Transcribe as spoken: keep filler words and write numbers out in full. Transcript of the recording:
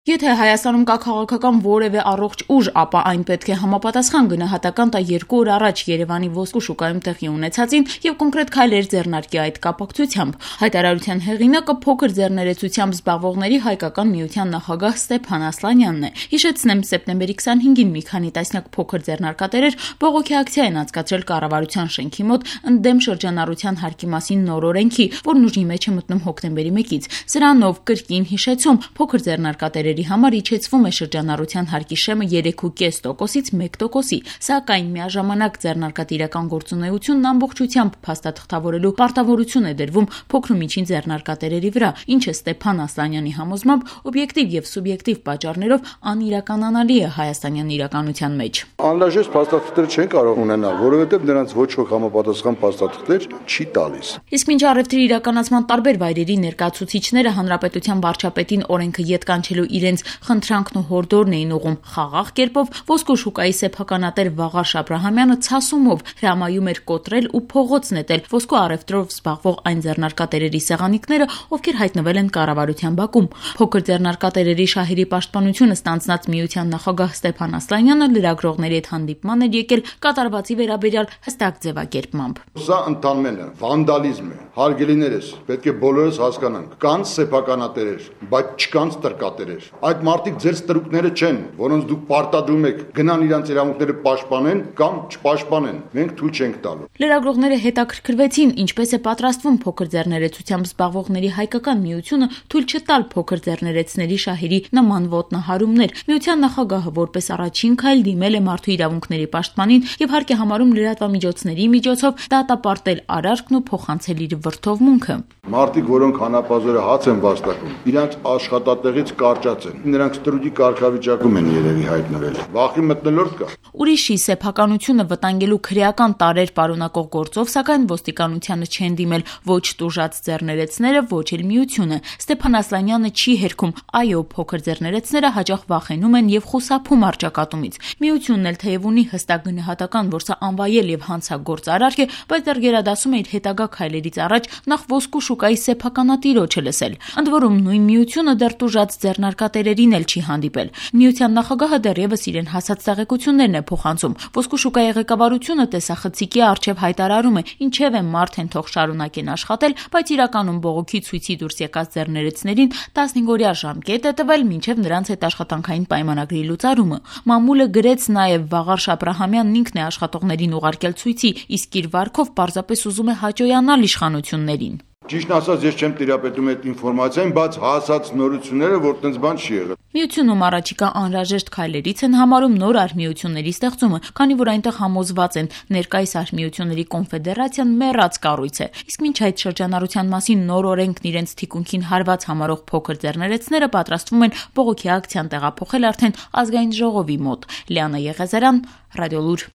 Եթե Հայաստանում կա քաղաքական որևէ առողջ ուժ, ապա այն պետք է համապատասխան գնահատական տա երկու օր առաջ Երևանի ոսկու շուկայում տեղի ունեցածին եւ կոնկրետ քայլեր ձեռնարկի այդ կապակցությամբ։ Հայտարարության հեղինակը փոքր ձեռներեցությամբ զբաղվողների հայկական միության նախագահ Ստեփան Ասլանյանն է։ Հիշեցնեմ, սեպտեմբերի քսանհինգին մի քանի տասնյակ փոքր ձեռնարկատերեր բողոքի ակցիա են անցկացրել կառավարության շենքի մոտ ընդդեմ շրջանառության հարկի մասին նոր օրենքի, որն ուժի մեջ է մտնում հոկտեմբերի մեկից։ Սրանով կրկին հիշեցում, փոքր ձեռնարկատերերի համար իջեցվում է շրջանառության հարկի շեմը երեք փոքր կես տոկոսից մեկ տոկոսի, սակայն միաժամանակ ձեռնարկատիրական գործունեությունն ամբողջությամբ փաստաթղթավորելու պարտավորություն է դրվում փոքր ու միջին ձեռնարկատերերի վրա, ինչը Ստեփան Ասլանյանի համոզմամբ օբյեկտիվ եւ սուբյեկտիվ պատճառներով անիրականանալի է հայաստանյան իրականության մեջ։ Անհրաժեշտ փաստաթղթեր չեն կարող ունենալ, որովհետեւ նրանց ոչ ոք համապատասխան փաստաթղթեր չի տալիս։ Իսկ մինչ առևտրի իրականացման տարբեր վայրերի ներկայացուցիչները հանրապետության վարչապետին օրենքը ետ կանչելու իրենց խնդրանքն ու հորդորն էին ուղում խաղաղ կերպով, ոսկու շուկայի սեփականատեր Վաղարշ Աբրահամյանը ցասումով հրամայում էր կոտրել ու փողոց նետել ոսկու առևտրով զբաղվող այն ձեռնարկատերերի սեղանիկները, ովքեր հայտնվել են կառավարության բակում։ Փոքր ձեռնարկատերերի շահերի պաշտպանությունը ստանձնած միության նախագահ Ստեփան Ասլանյանը լրագրողների հետ հանդիպման էր եկել կատարվածի վերաբերյալ հստակ ձևակերպմամբ։ Սա ընդամենը վանդալիզմ է, հարգելիներս, պետք է բոլորս հասկանանք, կան սեփականատերեր, բայց չկան ստրկատերեր։ Այդ մարդիկ ձեր ստրուկները չեն, որոնց դուք պարտադրում եք գնան իրանց իրավունքները պաշտպանեն կամ չպաշտպանեն։ Մենք թույլ չենք տալու։ Լրագրողները հետաքրքրվեցին, ինչպես է պատրաստվում փոքր ձեռներեցությամբ զբաղվողների հայկական միությունը թույլ չտալ փոքր ձեռներեցների շահերի նման ոտնահարումներ։ Միության նախագահը որպես առաջին քայլ դիմել է մարդու իրավունքների պաշտպանին եւ հարկ է համարում լրատվամիջոցների միջոցով դատապարտել արարքն ու փոխանցել իր վրդովմունքը։ Մարդիկ, որոնք հանապազորը հաց են վաստակում, իրանց աշխատատեղից կարճած են։ Նրանք ստրուկի կարգավիճակում են երևի հայտնվել։ Վախի մտնոլորտ կա։ Ուրիշի սեփականությունը վտանգելու քրեական տարեր պարունակող գործով, սակայն ոստիկանությանը չեն դիմել ոչ տուժած ձեռներեցները, ոչ էլ միությունը։ Ստեփան Ասլանյանը չի հերքում, այո, փոքր ձեռներեցները հաճախ վախենում են եւ խուսափում առճակատումից։ Միությունն էլ թեև ունի հստակ գնահատական, որ սա անվայել եւ հանցագործ արարք է, բայց դեռ գերադասում է իր հետագա քայլերից առաջ նախ ոսկու շուկայի սեփականատիրոջը լսել։ Ընդ որում նույն միությունը դեռ տուժած ձեռնարկատերերին էլ չի հանդիպել։ Միության նախագահը դեռևս իրեն հասած տեղեկություններն է փոխանցում։ Ոսկու շուկայի ղեկավարությունը տեսախցիկի առջև հայտարարում է, ինչևէ մարդ են թող շարունակեն աշխատել, բայց իրականում բողոքի ցույցի դուրս եկած ձեռներեցներին տասնհինգ-օրյա ժամկետ է տվել, մինչև նրանց հետ աշխատանքային պայմանագրի լուծարումը։ Մամուլը գրեց նաև Վաղարշ Աբրահամյանն ինքն է աշխատողներին ուղարկել ցույցի, իսկ իր վարքով պարզապես ուզում է հաճոյանալ իշխանություններին։ Ճիշտ ասած, ես չեմ տիրապետում այդ ինֆորմացիային, բայց հասած նորությունները, որ տենց բան չի եղել։ Միությունում առաջիկա անհրաժեշտ քայլերից են համարում նոր արհմիությունների ստեղծումը, քանի որ այնտեղ համոզված են ներկայիս արհմիությունների կոնֆեդերացիան մեռած կառույց է։ Իսկ մինչ այդ շրջանառության մասին նոր օրենքն իրենց թիկունքին հարված համարող փոքր ձեռներեցները պատրաստվում են բողոքի ակցիան տեղափոխել արդեն ազգային ժողովի մոտ։ Լիանա Եղեզարյան, Ռադիոլուր։